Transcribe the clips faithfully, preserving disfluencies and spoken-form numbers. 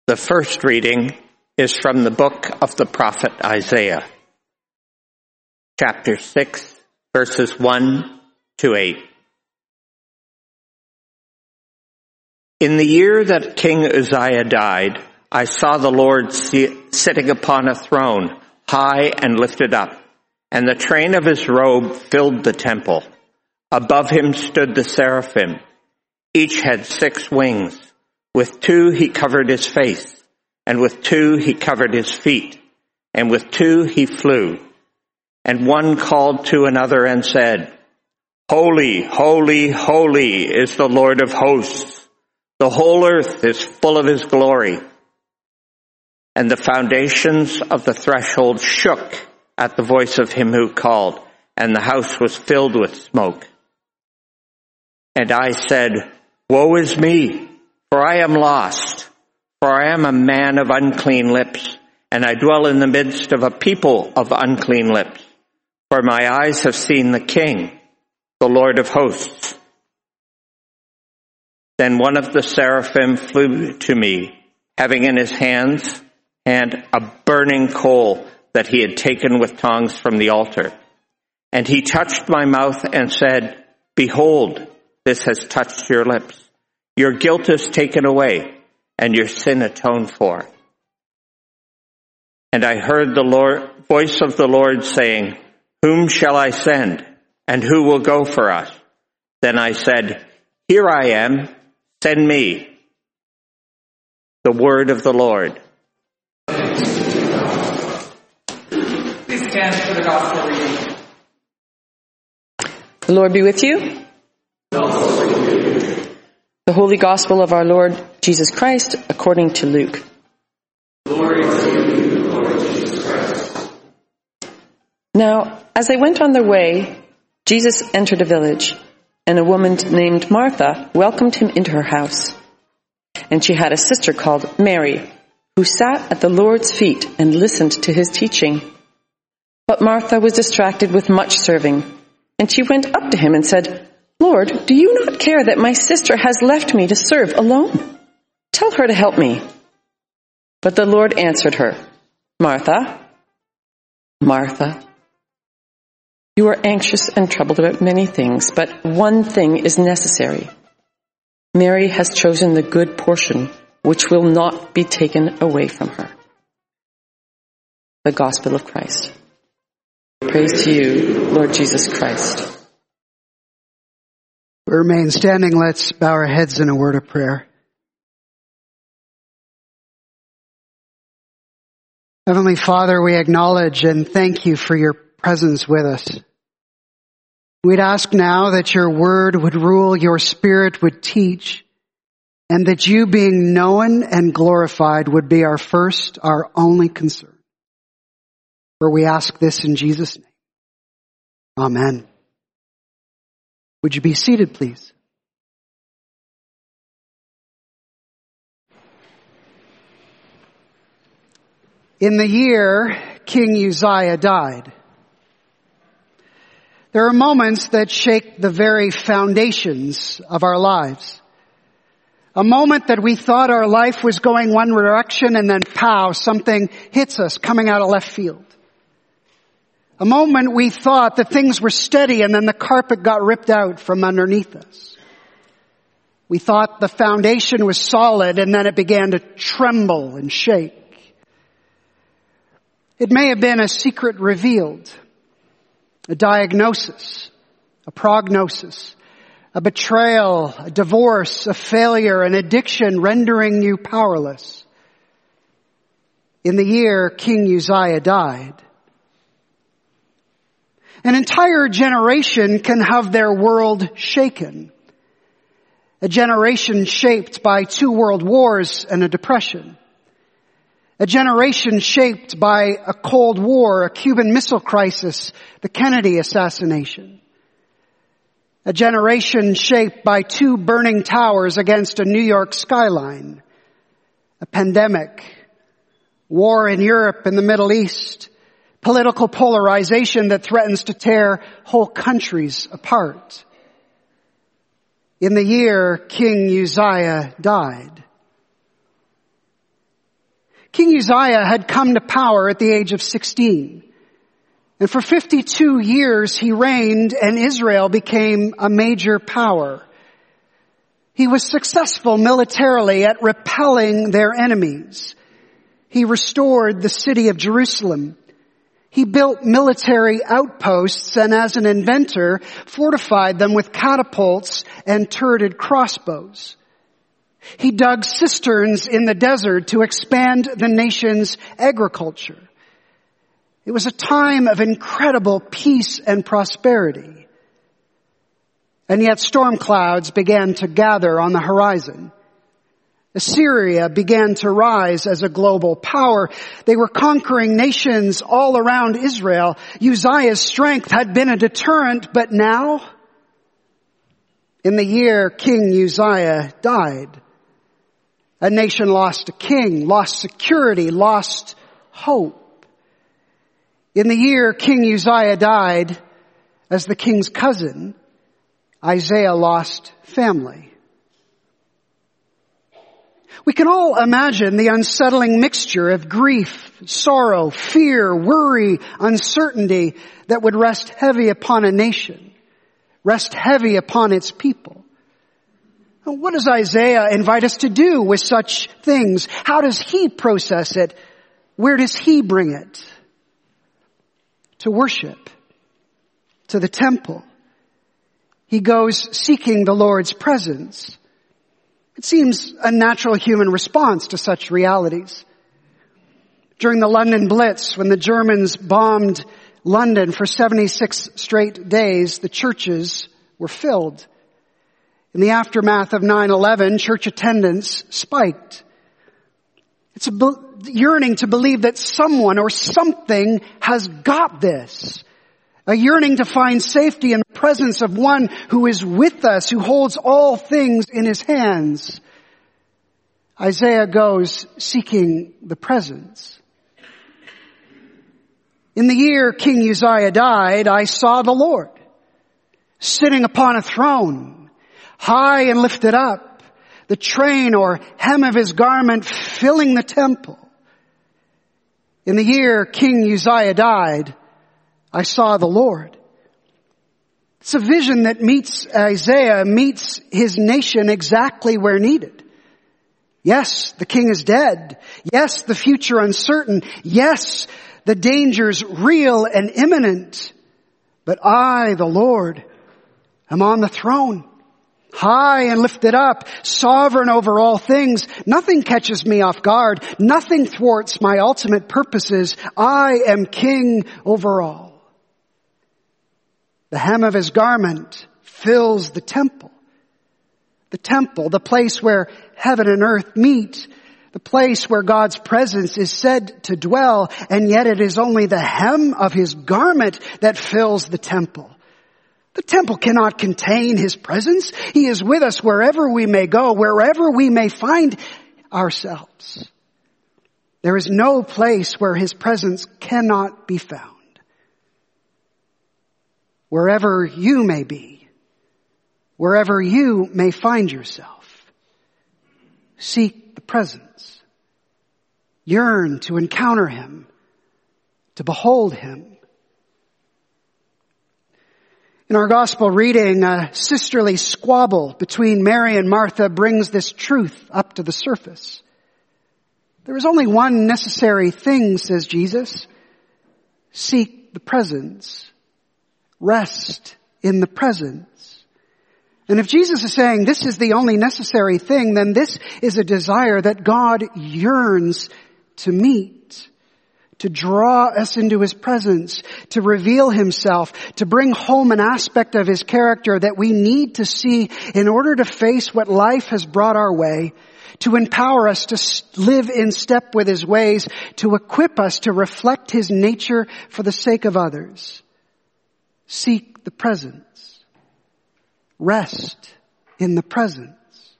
The first reading is from the book of the prophet Isaiah, chapter six, verses one to eight. In the year that King Uzziah died, I saw the Lord sitting upon a throne, high and lifted up, and the train of his robe filled the temple. Above him stood the seraphim. Each had six wings. With two he covered his face, and with two he covered his feet, and with two he flew. And one called to another and said, Holy, holy, holy is the Lord of hosts. The whole earth is full of his glory. And the foundations of the threshold shook at the voice of him who called, and the house was filled with smoke. And I said, Woe is me! For I am lost, for I am a man of unclean lips, and I dwell in the midst of a people of unclean lips. For my eyes have seen the King, the Lord of hosts. Then one of the seraphim flew to me, having in his hands and a burning coal that he had taken with tongs from the altar. And he touched my mouth and said, Behold, this has touched your lips. Your guilt is taken away, and your sin atoned for. And I heard the Lord, voice of the Lord saying, Whom shall I send, and who will go for us? Then I said, Here I am, send me. The word of the Lord. Please stand for the gospel reading. The Lord be with you. The Holy Gospel of our Lord Jesus Christ according to Luke. Glory to you, Lord Jesus Christ. Now, as they went on their way, Jesus entered a village, and a woman named Martha welcomed him into her house. And she had a sister called Mary, who sat at the Lord's feet and listened to his teaching. But Martha was distracted with much serving, and she went up to him and said, Lord, do you not care that my sister has left me to serve alone? Tell her to help me. But the Lord answered her, Martha, Martha, you are anxious and troubled about many things, but one thing is necessary. Mary has chosen the good portion, which will not be taken away from her. The Gospel of Christ. Praise to you, Lord Jesus Christ. We remain standing. Let's bow our heads in a word of prayer. Heavenly Father, we acknowledge and thank you for your presence with us. We'd ask now that your word would rule, your spirit would teach, and that you being known and glorified would be our first, our only concern. For we ask this in Jesus' name. Amen. Would you be seated, please? In the year King Uzziah died, there are moments that shake the very foundations of our lives. A moment that we thought our life was going one direction, and then pow, something hits us coming out of left field. A moment we thought that things were steady, and then the carpet got ripped out from underneath us. We thought the foundation was solid, and then it began to tremble and shake. It may have been a secret revealed, a diagnosis, a prognosis, a betrayal, a divorce, a failure, an addiction rendering you powerless. In the year King Uzziah died, an entire generation can have their world shaken. A generation shaped by two world wars and a depression. A generation shaped by a Cold War, a Cuban Missile Crisis, the Kennedy assassination. A generation shaped by two burning towers against a New York skyline. A pandemic, war in Europe and the Middle East, political polarization that threatens to tear whole countries apart. In the year King Uzziah died, King Uzziah had come to power at the age of sixteen. And for fifty-two years he reigned and Israel became a major power. He was successful militarily at repelling their enemies. He restored the city of Jerusalem. He built military outposts and as an inventor fortified them with catapults and turreted crossbows. He dug cisterns in the desert to expand the nation's agriculture. It was a time of incredible peace and prosperity. And yet storm clouds began to gather on the horizon. Assyria began to rise as a global power. They were conquering nations all around Israel. Uzziah's strength had been a deterrent, but now, in the year King Uzziah died, a nation lost a king, lost security, lost hope. In the year King Uzziah died, as the king's cousin, Isaiah lost family. We can all imagine the unsettling mixture of grief, sorrow, fear, worry, uncertainty that would rest heavy upon a nation, rest heavy upon its people. What does Isaiah invite us to do with such things? How does he process it? Where does he bring it? To worship, to the temple. He goes seeking the Lord's presence. It seems a natural human response to such realities. During the London Blitz, when the Germans bombed London for seventy-six straight days, the churches were filled. In the aftermath of nine eleven, church attendance spiked. It's a yearning to believe that someone or something has got this. A yearning to find safety in the presence of one who is with us, who holds all things in his hands. Isaiah goes seeking the presence. In the year King Uzziah died, I saw the Lord sitting upon a throne, high and lifted up, the train or hem of his garment filling the temple. In the year King Uzziah died, I saw the Lord. It's a vision that meets Isaiah, meets his nation exactly where needed. Yes, the king is dead. Yes, the future uncertain. Yes, the dangers real and imminent. But I, the Lord, am on the throne, high and lifted up, sovereign over all things. Nothing catches me off guard. Nothing thwarts my ultimate purposes. I am king over all. The hem of his garment fills the temple. The temple, the place where heaven and earth meet, the place where God's presence is said to dwell, and yet it is only the hem of his garment that fills the temple. The temple cannot contain his presence. He is with us wherever we may go, wherever we may find ourselves. There is no place where his presence cannot be found. Wherever you may be, wherever you may find yourself, seek the presence. Yearn to encounter him, to behold him. In our gospel reading, a sisterly squabble between Mary and Martha brings this truth up to the surface. There is only one necessary thing, says Jesus. Seek the presence. Rest in the presence. And if Jesus is saying this is the only necessary thing, then this is a desire that God yearns to meet, to draw us into his presence, to reveal himself, to bring home an aspect of his character that we need to see in order to face what life has brought our way, to empower us to live in step with his ways, to equip us to reflect his nature for the sake of others. Seek the presence. Rest in the presence.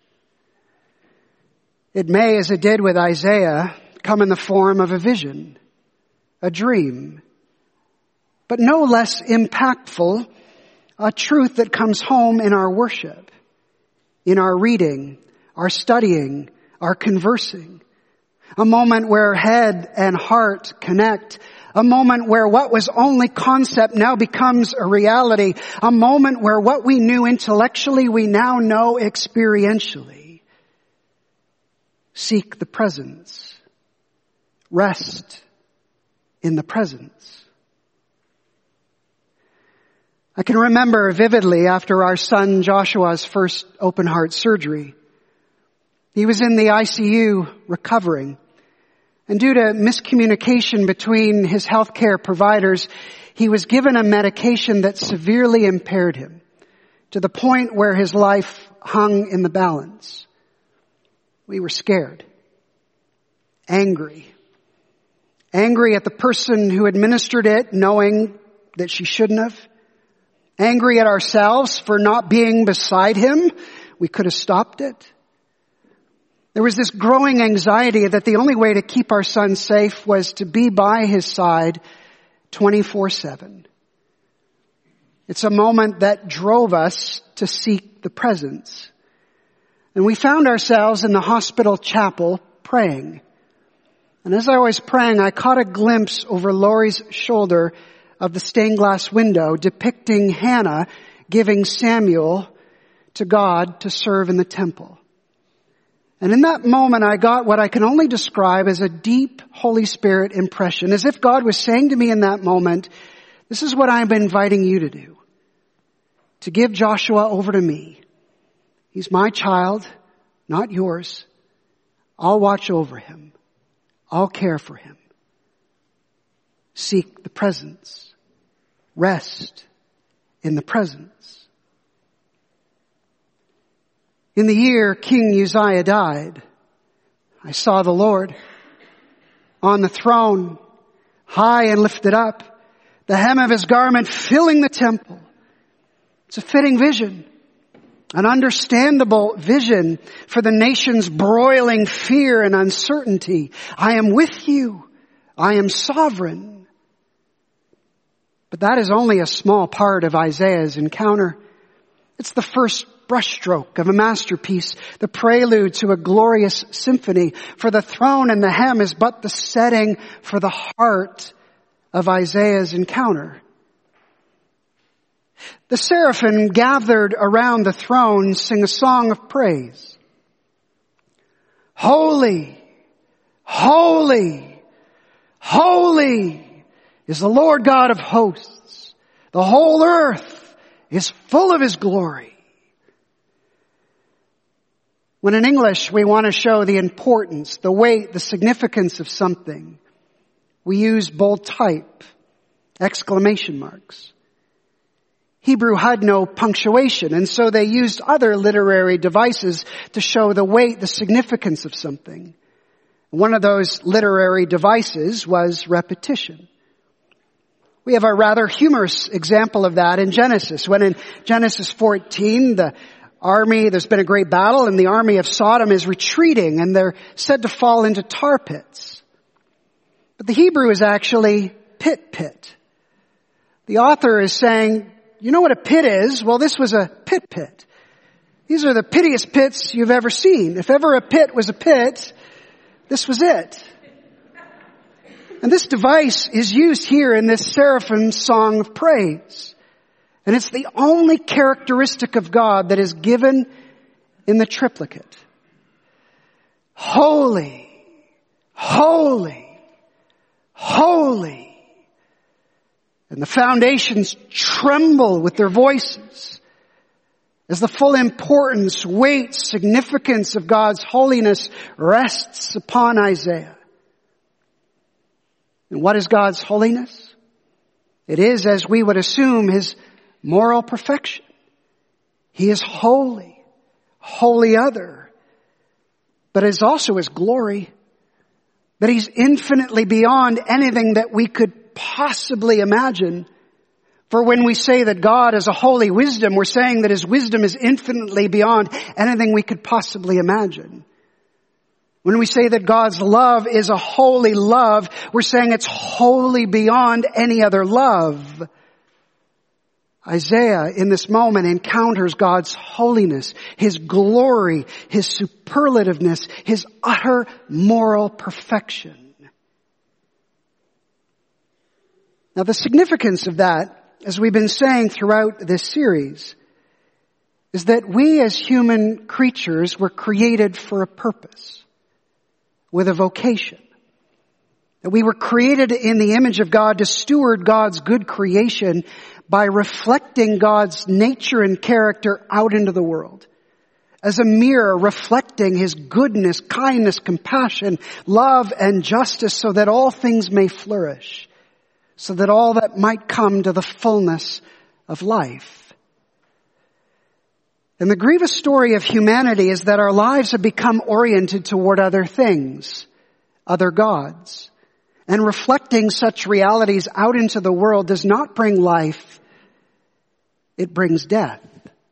It may, as it did with Isaiah, come in the form of a vision, a dream, but no less impactful, a truth that comes home in our worship, in our reading, our studying, our conversing. A moment where head and heart connect. A moment where what was only concept now becomes a reality. A moment where what we knew intellectually we now know experientially. Seek the presence. Rest in the presence. I can remember vividly after our son Joshua's first open heart surgery. He was in the I C U recovering. And due to miscommunication between his healthcare providers, he was given a medication that severely impaired him to the point where his life hung in the balance. We were scared, angry, angry at the person who administered it, knowing that she shouldn't have, angry at ourselves for not being beside him. We could have stopped it. There was this growing anxiety that the only way to keep our son safe was to be by his side twenty-four seven. It's a moment that drove us to seek the presence. And we found ourselves in the hospital chapel praying. And as I was praying, I caught a glimpse over Laurie's shoulder of the stained glass window depicting Hannah giving Samuel to God to serve in the temple. And in that moment, I got what I can only describe as a deep Holy Spirit impression, as if God was saying to me in that moment, this is what I'm inviting you to do. To give Joshua over to me. He's my child, not yours. I'll watch over him. I'll care for him. Seek the presence. Rest in the presence. In the year King Uzziah died, I saw the Lord on the throne, high and lifted up, the hem of his garment filling the temple. It's a fitting vision, an understandable vision for the nation's broiling fear and uncertainty. I am with you. I am sovereign. But that is only a small part of Isaiah's encounter. It's the first brushstroke of a masterpiece, the prelude to a glorious symphony. For the throne and the hem is but the setting for the heart of Isaiah's encounter. The seraphim gathered around the throne sing a song of praise. Holy, holy, holy is the Lord God of hosts. The whole earth is full of his glory. When in English we want to show the importance, the weight, the significance of something, we use bold type, exclamation marks. Hebrew had no punctuation, and so they used other literary devices to show the weight, the significance of something. One of those literary devices was repetition. We have a rather humorous example of that in Genesis. When in Genesis fourteen, the army, there's been a great battle, and the army of Sodom is retreating, and they're said to fall into tar pits. But the Hebrew is actually pit pit. The author is saying, you know what a pit is? Well, this was a pit pit. These are the pittiest pits you've ever seen. If ever a pit was a pit, this was it. And this device is used here in this seraphim song of praise. And it's the only characteristic of God that is given in the triplicate. Holy, holy, holy. And the foundations tremble with their voices as the full importance, weight, significance of God's holiness rests upon Isaiah. And what is God's holiness? It is, as we would assume, his moral perfection. He is holy, holy other, but it is also his glory, that he's infinitely beyond anything that we could possibly imagine. For when we say that God is a holy wisdom, we're saying that his wisdom is infinitely beyond anything we could possibly imagine. When we say that God's love is a holy love, we're saying it's wholly beyond any other love. Isaiah in this moment encounters God's holiness, His glory, His superlativeness, His utter moral perfection. Now the significance of that, as we've been saying throughout this series, is that we as human creatures were created for a purpose, with a vocation. That we were created in the image of God to steward God's good creation by reflecting God's nature and character out into the world. As a mirror reflecting His goodness, kindness, compassion, love, and justice so that all things may flourish. So that all that might come to the fullness of life. And the grievous story of humanity is that our lives have become oriented toward other things, other gods. And reflecting such realities out into the world does not bring life, it brings death.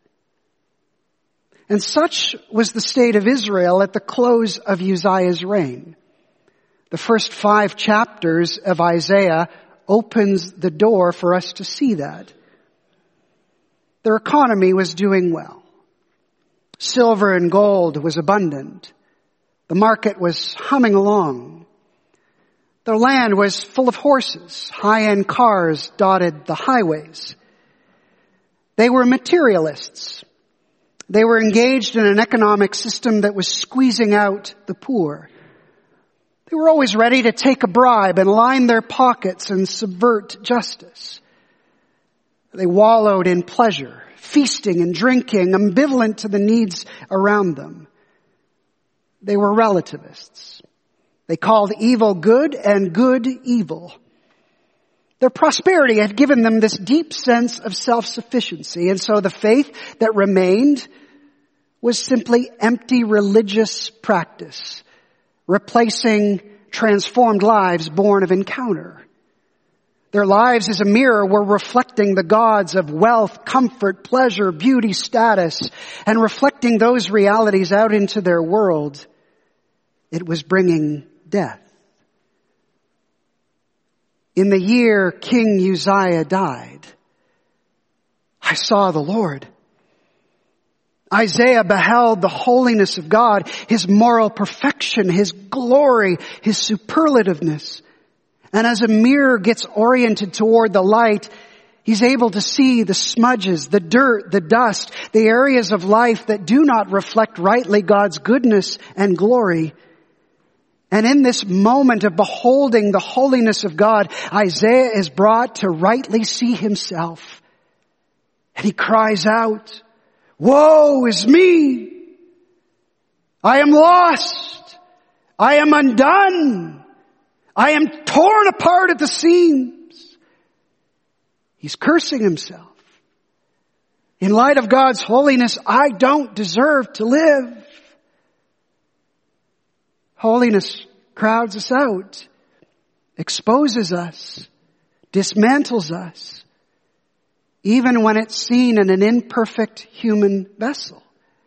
And such was the state of Israel at the close of Uzziah's reign. The first five chapters of Isaiah opens the door for us to see that. Their economy was doing well. Silver and gold was abundant. The market was humming along. Their land was full of horses. High-end cars dotted the highways. They were materialists. They were engaged in an economic system that was squeezing out the poor. They were always ready to take a bribe and line their pockets and subvert justice. They wallowed in pleasure, feasting and drinking, ambivalent to the needs around them. They were relativists. They called evil good and good evil. Their prosperity had given them this deep sense of self-sufficiency, and so the faith that remained was simply empty religious practice, replacing transformed lives born of encounter. Their lives as a mirror were reflecting the gods of wealth, comfort, pleasure, beauty, status, and reflecting those realities out into their world. It was bringing death. In the year King Uzziah died, I saw the Lord. Isaiah beheld the holiness of God, His moral perfection, His glory, His superlativeness. And as a mirror gets oriented toward the light, he's able to see the smudges, the dirt, the dust, the areas of life that do not reflect rightly God's goodness and glory. And in this moment of beholding the holiness of God, Isaiah is brought to rightly see himself. And he cries out, "Woe is me! I am lost! I am undone! I am torn apart at the seams!" He's cursing himself. In light of God's holiness, I don't deserve to live. Holiness crowds us out, exposes us, dismantles us, even when it's seen in an imperfect human vessel.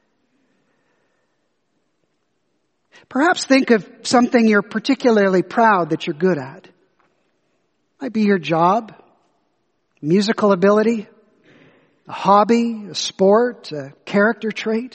Perhaps think of something you're particularly proud that you're good at. Might be your job, musical ability, a hobby, a sport, a character trait.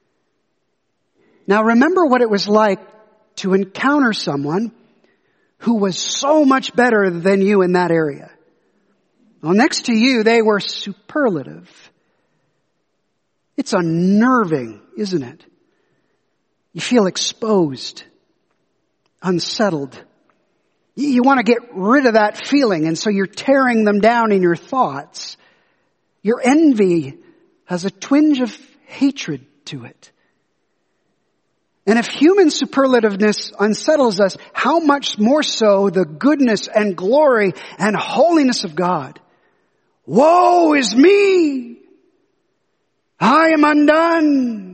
Now remember what it was like to encounter someone who was so much better than you in that area. Well, next to you, they were superlative. It's unnerving, isn't it? You feel exposed, unsettled. You want to get rid of that feeling, and so you're tearing them down in your thoughts. Your envy has a twinge of hatred to it. And if human superlativeness unsettles us, how much more so the goodness and glory and holiness of God. Woe is me! I am undone!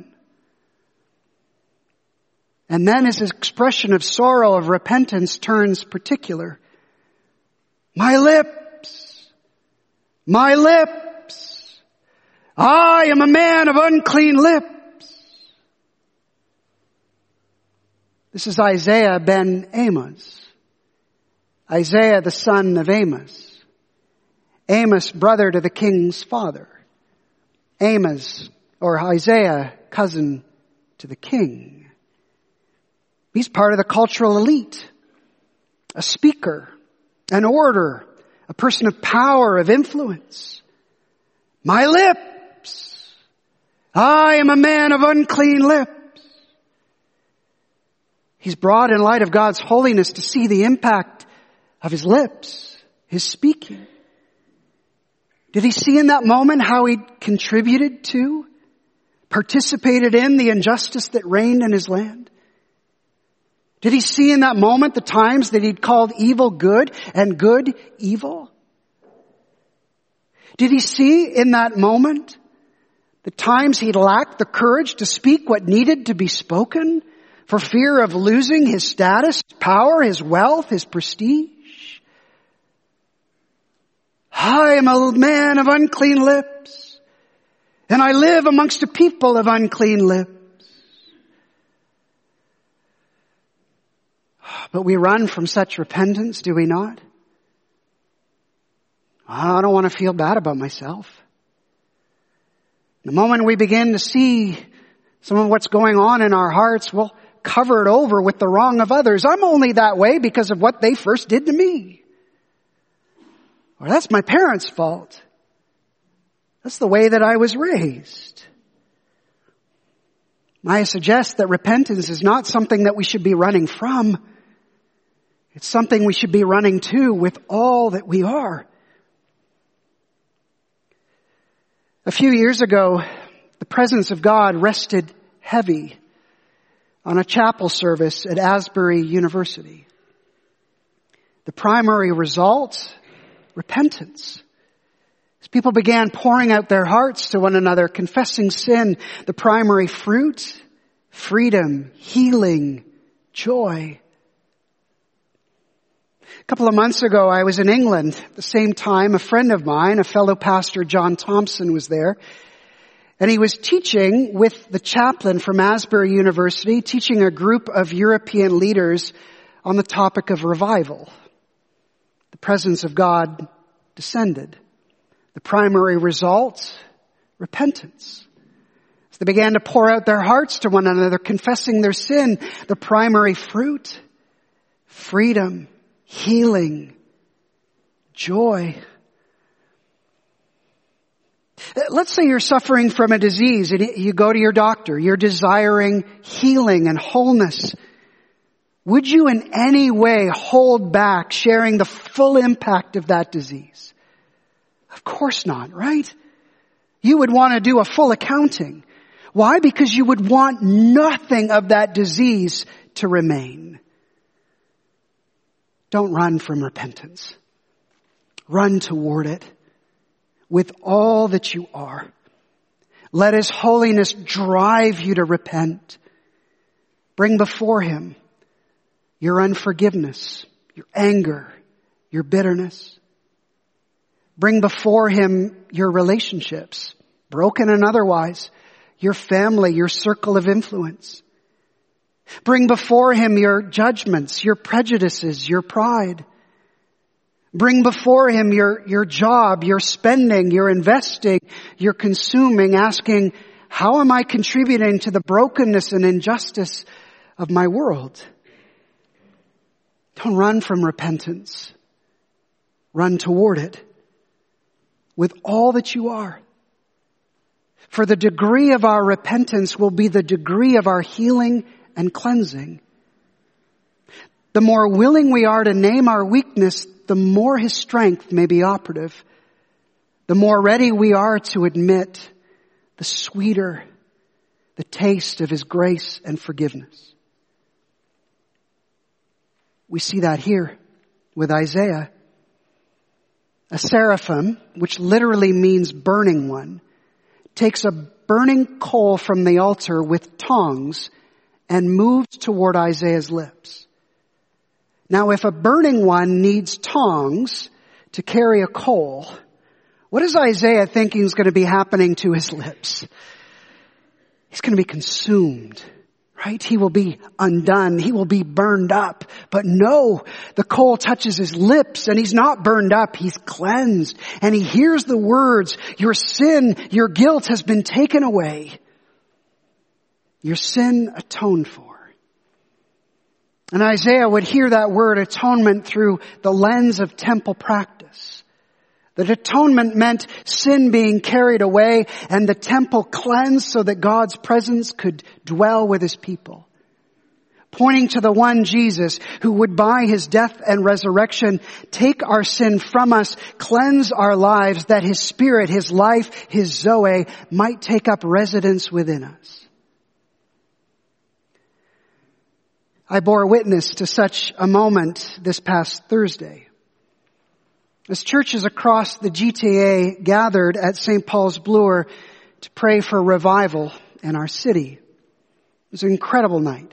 And then his expression of sorrow, of repentance turns particular. My lips! My lips! I am a man of unclean lips! This is Isaiah ben Amos. Isaiah the son of Amos. Amos, brother to the king's father. Amos, or Isaiah, cousin to the king. He's part of the cultural elite, a speaker, an orator, a person of power, of influence. My lips, I am a man of unclean lips. He's brought in light of God's holiness to see the impact of his lips, his speaking. Did he see in that moment how he contributed to, participated in the injustice that reigned in his land? Did he see in that moment the times that he'd called evil good and good evil? Did he see in that moment the times he lacked the courage to speak what needed to be spoken for fear of losing his status, his power, his wealth, his prestige? I am a man of unclean lips, and I live amongst a people of unclean lips. But we run from such repentance, do we not? I don't want to feel bad about myself. The moment we begin to see some of what's going on in our hearts, we'll cover it over with the wrong of others. I'm only that way because of what they first did to me. Or that's my parents' fault. That's the way that I was raised. I suggest that repentance is not something that we should be running from. It's something we should be running to with all that we are. A few years ago, the presence of God rested heavy on a chapel service at Asbury University. The primary result, repentance. As people began pouring out their hearts to one another, confessing sin, the primary fruit, freedom, healing, joy. A couple of months ago, I was in England. At the same time, a friend of mine, a fellow pastor, John Thompson, was there. And he was teaching with the chaplain from Asbury University, teaching a group of European leaders on the topic of revival. The presence of God descended. The primary result, repentance. As they began to pour out their hearts to one another, confessing their sin, the primary fruit, freedom, healing, joy. Let's say you're suffering from a disease and you go to your doctor. You're desiring healing and wholeness. Would you in any way hold back sharing the full impact of that disease? Of course not, right? You would want to do a full accounting. Why? Because you would want nothing of that disease to remain. Don't run from repentance. Run toward it with all that you are. Let His holiness drive you to repent. Bring before Him your unforgiveness, your anger, your bitterness. Bring before Him your relationships, broken and otherwise, your family, your circle of influence. Bring before Him your judgments, your prejudices, your pride. Bring before Him your, your job, your spending, your investing, your consuming, asking, how am I contributing to the brokenness and injustice of my world? Don't run from repentance. Run toward it with all that you are. For the degree of our repentance will be the degree of our healing and cleansing. The more willing we are to name our weakness, the more His strength may be operative. The more ready we are to admit, the sweeter the taste of His grace and forgiveness. We see that here with Isaiah. A seraphim, which literally means burning one, takes a burning coal from the altar with tongs and moves toward Isaiah's lips. Now, if a burning one needs tongs to carry a coal, what is Isaiah thinking is going to be happening to his lips? He's going to be consumed, right? He will be undone. He will be burned up. But no, the coal touches his lips and he's not burned up. He's cleansed. And he hears the words, your sin, your guilt has been taken away. Your sin atoned for. And Isaiah would hear that word atonement through the lens of temple practice. That atonement meant sin being carried away and the temple cleansed so that God's presence could dwell with his people. Pointing to the one Jesus who would by his death and resurrection take our sin from us, cleanse our lives, that his spirit, his life, his Zoe might take up residence within us. I bore witness to such a moment this past Thursday. As churches across the G T A gathered at Saint Paul's Bloor to pray for revival in our city. It was an incredible night.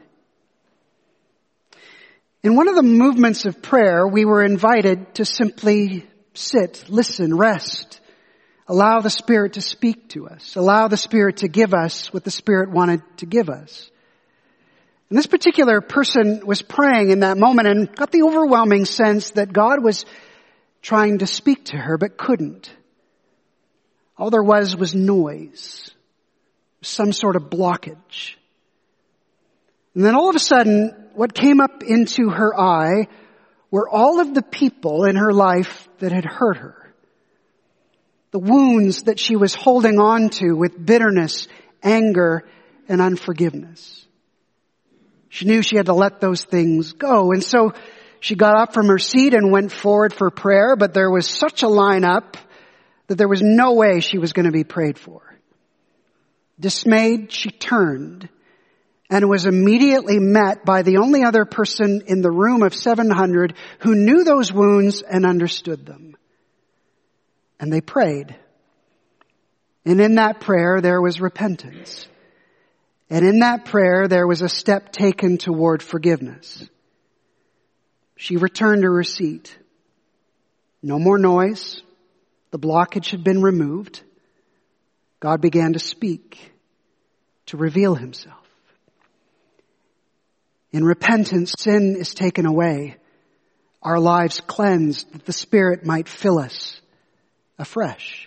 In one of the movements of prayer, we were invited to simply sit, listen, rest, allow the Spirit to speak to us, allow the Spirit to give us what the Spirit wanted to give us. And this particular person was praying in that moment and got the overwhelming sense that God was trying to speak to her but couldn't. All there was was noise, some sort of blockage. And then all of a sudden, what came up into her eye were all of the people in her life that had hurt her. The wounds that she was holding on to with bitterness, anger, and unforgiveness. She knew she had to let those things go. And so she got up from her seat and went forward for prayer, but there was such a lineup that there was no way she was going to be prayed for. Dismayed, she turned and was immediately met by the only other person in the room of seven hundred who knew those wounds and understood them. And they prayed. And in that prayer, there was repentance. And in that prayer, there was a step taken toward forgiveness. She returned to her seat. No more noise. The blockage had been removed. God began to speak, to reveal himself. In repentance, sin is taken away, our lives cleansed, that the Spirit might fill us afresh.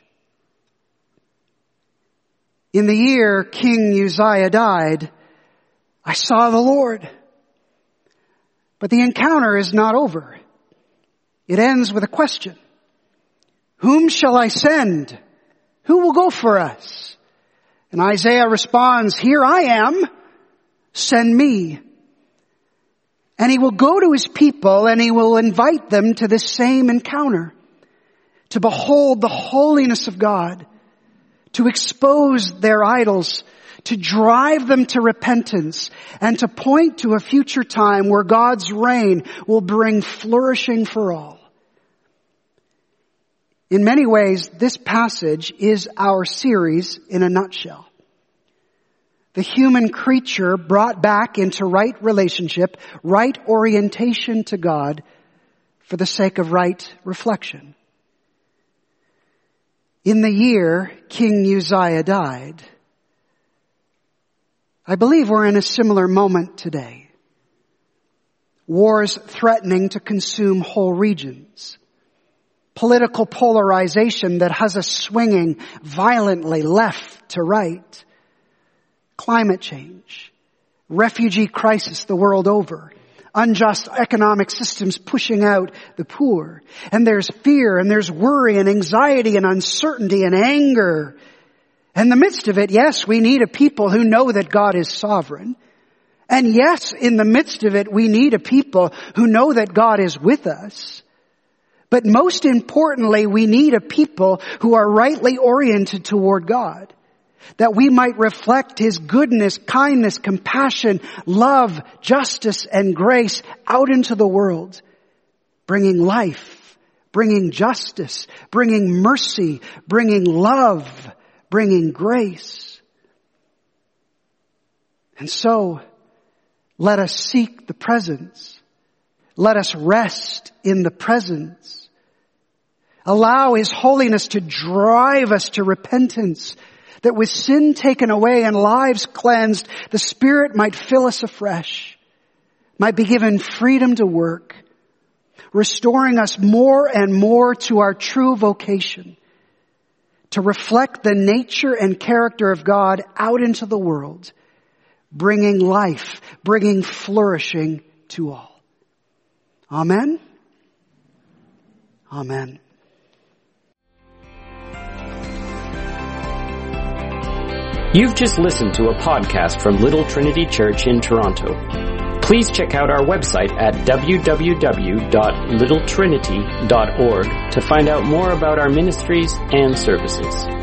In the year King Uzziah died, I saw the Lord. But the encounter is not over. It ends with a question. Whom shall I send? Who will go for us? And Isaiah responds, here I am, send me. And he will go to his people and he will invite them to this same encounter, to behold the holiness of God, to expose their idols, to drive them to repentance, and to point to a future time where God's reign will bring flourishing for all. In many ways, this passage is our series in a nutshell. The human creature brought back into right relationship, right orientation to God for the sake of right reflection. In the year King Uzziah died, I believe we're in a similar moment today. Wars threatening to consume whole regions. Political polarization that has us swinging violently left to right. Climate change. Refugee crisis the world over. Unjust economic systems pushing out the poor. And there's fear and there's worry and anxiety and uncertainty and anger. In the midst of it, yes, we need a people who know that God is sovereign. And yes, in the midst of it, we need a people who know that God is with us. But most importantly, we need a people who are rightly oriented toward God. That we might reflect his goodness, kindness, compassion, love, justice, and grace out into the world, bringing life, bringing justice, bringing mercy, bringing love, bringing grace. And so, let us seek the presence. Let us rest in the presence. Allow his holiness to drive us to repentance, that with sin taken away and lives cleansed, the Spirit might fill us afresh, might be given freedom to work, restoring us more and more to our true vocation, to reflect the nature and character of God out into the world, bringing life, bringing flourishing to all. Amen? Amen. You've just listened to a podcast from Little Trinity Church in Toronto. Please check out our website at w w w dot little trinity dot org to find out more about our ministries and services.